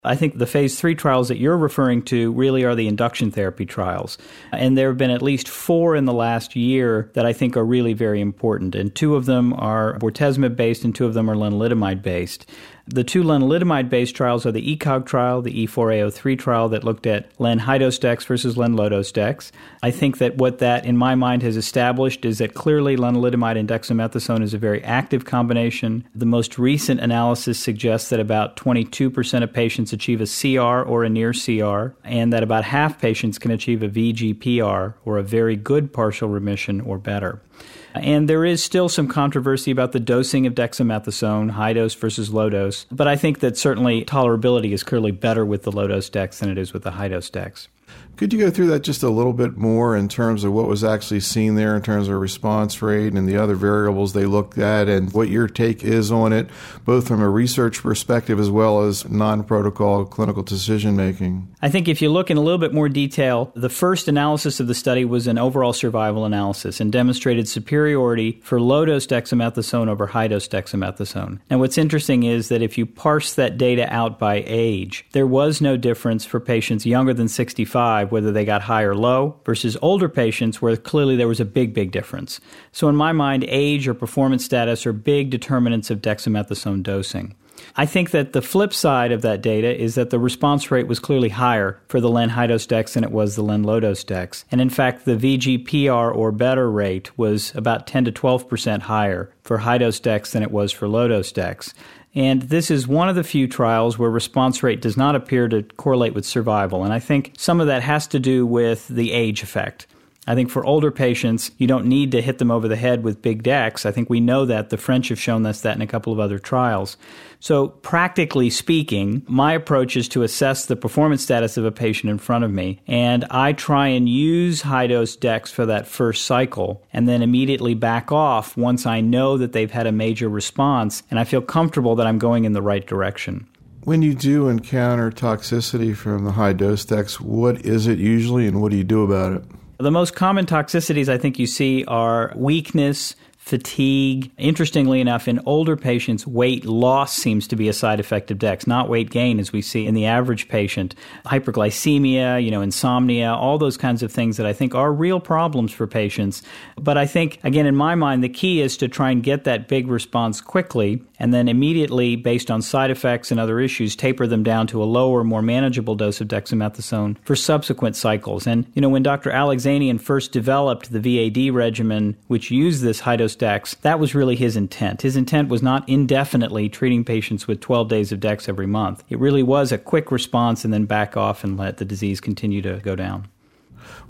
I think the phase 3 trials that you're referring to really are the induction therapy trials. And there have been at least 4 in the last year that I think are really very important. And 2 of them are bortezomib-based and 2 of them are lenalidomide-based. The 2 lenalidomide-based trials are the ECOG trial, the E4A03 trial that looked at len-high-dose dex versus len-low-dose dex. I think that what that, in my mind, has established is that clearly lenalidomide and dexamethasone is a very active combination. The most recent analysis suggests that about 22% of patients achieve a CR or a near CR, and that about half patients can achieve a VGPR, or a very good partial remission or better. And there is still some controversy about the dosing of dexamethasone, high dose versus low dose, but I think that certainly tolerability is clearly better with the low dose dex than it is with the high dose dex. Could you go through that just a little bit more in terms of what was actually seen there in terms of response rate and the other variables they looked at and what your take is on it, both from a research perspective as well as non-protocol clinical decision-making? I think if you look in a little bit more detail, the first analysis of the study was an overall survival analysis and demonstrated superiority for low-dose dexamethasone over high-dose dexamethasone. And what's interesting is that if you parse that data out by age, there was no difference for patients younger than 65, whether they got high or low, versus older patients where clearly there was a big difference. So in my mind, age or performance status are big determinants of dexamethasone dosing. I think that the flip side of that data is that the response rate was clearly higher for the len-high-dose dex than it was the len-low-dose dex. And in fact, the VGPR or better rate was about 10 to 12% higher for high-dose dex than it was for low-dose dex. And this is one of the few trials where response rate does not appear to correlate with survival. And I think some of that has to do with the age effect. I think for older patients, you don't need to hit them over the head with big dex. I think we know that. The French have shown us that in a couple of other trials. So practically speaking, my approach is to assess the performance status of a patient in front of me, and I try and use high-dose dex for that first cycle and then immediately back off once I know that they've had a major response and I feel comfortable that I'm going in the right direction. When you do encounter toxicity from the high-dose dex, what is it usually and what do you do about it? The most common toxicities I think you see are weakness, fatigue. Interestingly enough, in older patients, weight loss seems to be a side effect of dex, not weight gain as we see in the average patient. Hyperglycemia, insomnia, all those kinds of things that I think are real problems for patients. But I think, again, in my mind, the key is to try and get that big response quickly and then immediately, based on side effects and other issues, taper them down to a lower, more manageable dose of dexamethasone for subsequent cycles. And, when Dr. Alexanian first developed the VAD regimen, which used this high-dose dex, that was really his intent. His intent was not indefinitely treating patients with 12 days of dex every month. It really was a quick response and then back off and let the disease continue to go down.